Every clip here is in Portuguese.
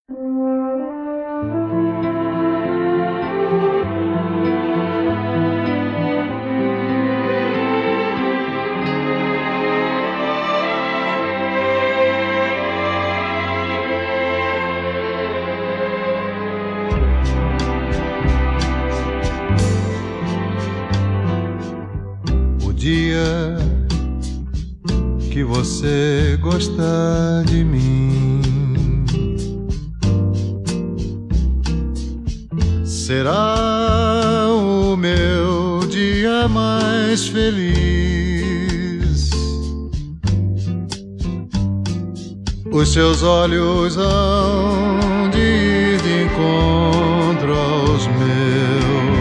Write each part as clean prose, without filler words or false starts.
Dia que você gostar de mim será o meu dia mais feliz. Os seus olhos hão de ir de encontro aos meus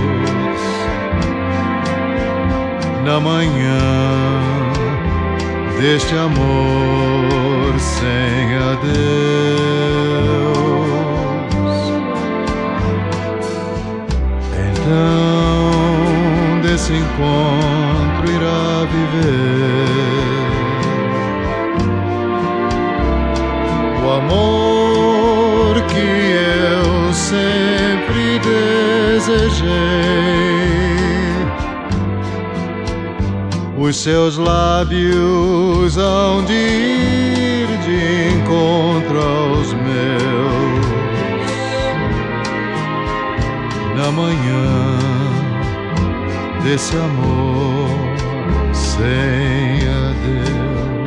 na manhã deste amor sem adeus. Então desse encontro irá viver o amor que eu sempre desejei. Os seus lábios hão de ir de encontro aos meus na manhã desse amor sem adeus.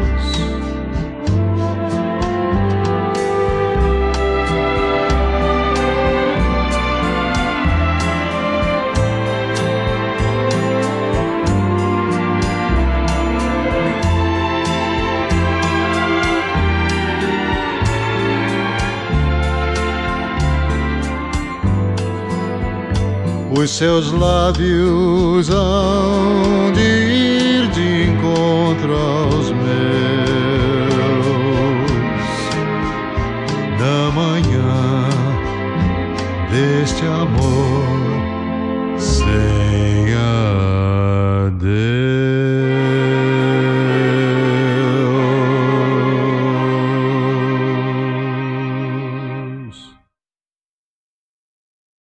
Os seus lábios hão de ir de encontro aos meus na manhã deste amor sem